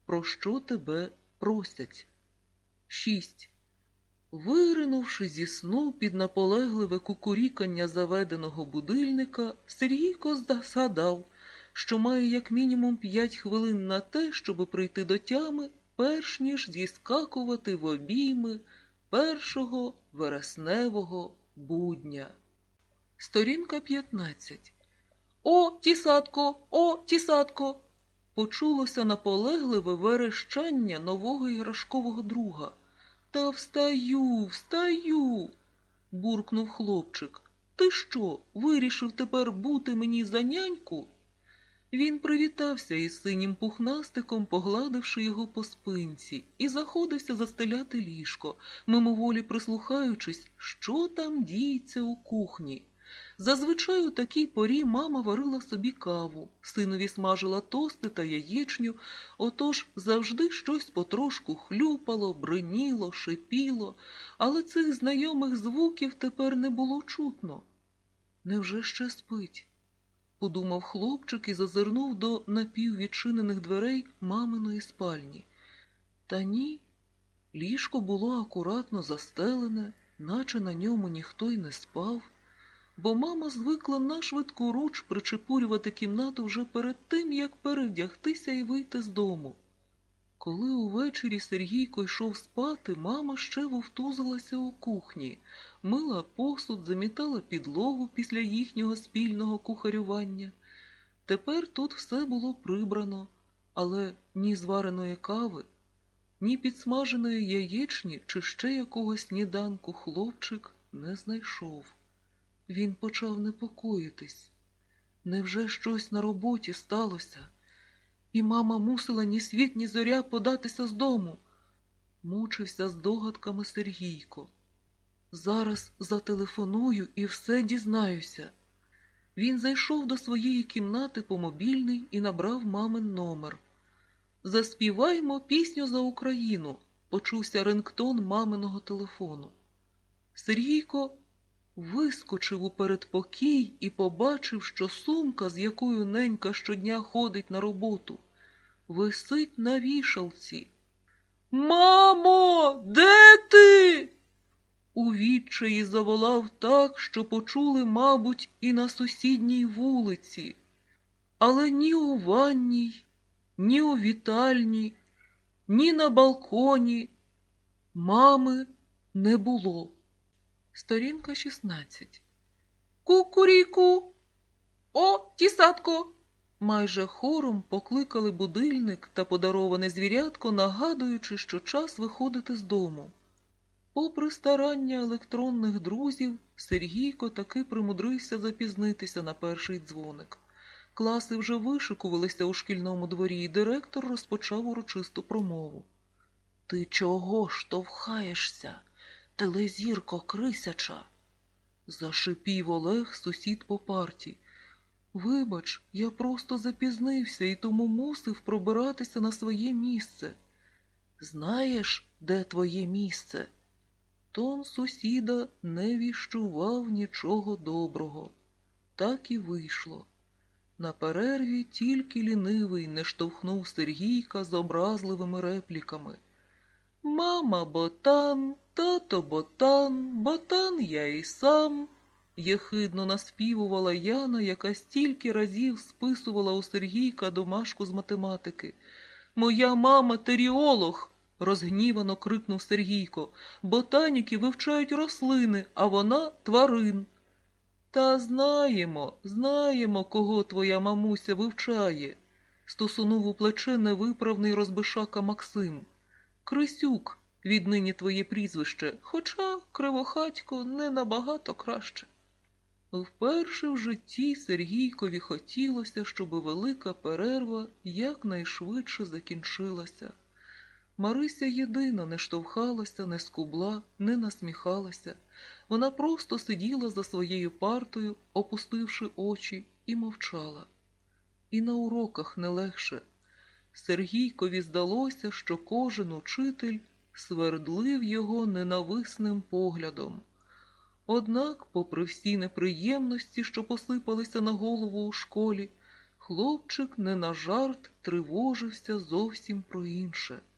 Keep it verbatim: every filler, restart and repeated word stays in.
про що тебе просять. шість. Виринувши зі сну під наполегливе кукурікання заведеного будильника, Сергійко згадав, що має як мінімум п'ять хвилин на те, щоб прийти до тями, перш ніж зіскакувати в обійми першого вересневого будня. Сторінка п'ятнадцять. «О, тісатко! О, тісатко!» Почулося наполегливе верещання нового іграшкового друга. «Та встаю, встаю!» – буркнув хлопчик. «Ти що, вирішив тепер бути мені за няньку?» Він привітався із синім пухнастиком, погладивши його по спинці, і заходився застеляти ліжко, мимоволі прислухаючись, що там діється у кухні. Зазвичай у такій порі мама варила собі каву, синові смажила тости та яєчню, отож завжди щось потрошку хлюпало, бриніло, шипіло, але цих знайомих звуків тепер не було чутно. «Невже ще спить?» – подумав хлопчик і зазирнув до напіввідчинених дверей маминої спальні. Та ні, ліжко було акуратно застелене, наче на ньому ніхто й не спав, бо мама звикла на швидку руч причепурювати кімнату вже перед тим, як перевдягтися і вийти з дому. Коли увечері Сергійко йшов спати, мама ще вовтузилася у кухні, мила посуд, замітала підлогу після їхнього спільного кухарювання. Тепер тут все було прибрано, але ні звареної кави, ні підсмаженої яєчні чи ще якогось сніданку хлопчик не знайшов. Він почав непокоїтись. Невже щось на роботі сталося? І мама мусила ні світ, ні зоря податися з дому. Мучився здогадками Сергійко. Зараз зателефоную і все дізнаюся. Він зайшов до своєї кімнати по мобільний і набрав мамин номер. «Заспіваймо пісню за Україну», – почувся рингтон маминого телефону. Сергійко вискочив у передпокій і побачив, що сумка, з якою ненька щодня ходить на роботу, висить на вішалці. «Мамо, де ти?» У відчаї заволав так, що почули, мабуть, і на сусідній вулиці. Але ні у ванній, ні у вітальні, ні на балконі мами не було. Сторінка шістнадцять. «Кукуріку! О, тісатко!» Майже хором покликали будильник та подароване звірятко, нагадуючи, що час виходити з дому. Попри старання електронних друзів, Сергійко таки примудрився запізнитися на перший дзвоник. Класи вже вишикувалися у шкільному дворі, і директор розпочав урочисту промову. «Ти чого штовхаєшся, телезірко крисяча?» Зашипів Олег, сусід по парті. «Вибач, я просто запізнився і тому мусив пробиратися на своє місце». «Знаєш, де твоє місце?» Тон сусіда не віщував нічого доброго. Так і вийшло. На перерві тільки лінивий не штовхнув Сергійка з образливими репліками. «Мама ботан, тато ботан, ботан я і сам», – єхидно наспівувала Яна, яка стільки разів списувала у Сергійка домашку з математики. «Моя мама теріолог», – розгнівано крикнув Сергійко. «Ботаніки вивчають рослини, а вона – тварин». «Та знаємо, знаємо, кого твоя мамуся вивчає», – стосунув у плече невиправний розбишака Максим. «Крисюк, віднині твоє прізвище, хоча Кривохатько не набагато краще». Вперше в житті Сергійкові хотілося, щоб велика перерва якнайшвидше закінчилася. Марися єдина не штовхалася, не скубла, не насміхалася. Вона просто сиділа за своєю партою, опустивши очі, і мовчала. І на уроках не легше. Сергійкові здалося, що кожен учитель свердлив його ненависним поглядом. Однак, попри всі неприємності, що посипалися на голову у школі, Хлопчик не на жарт тривожився зовсім про інше.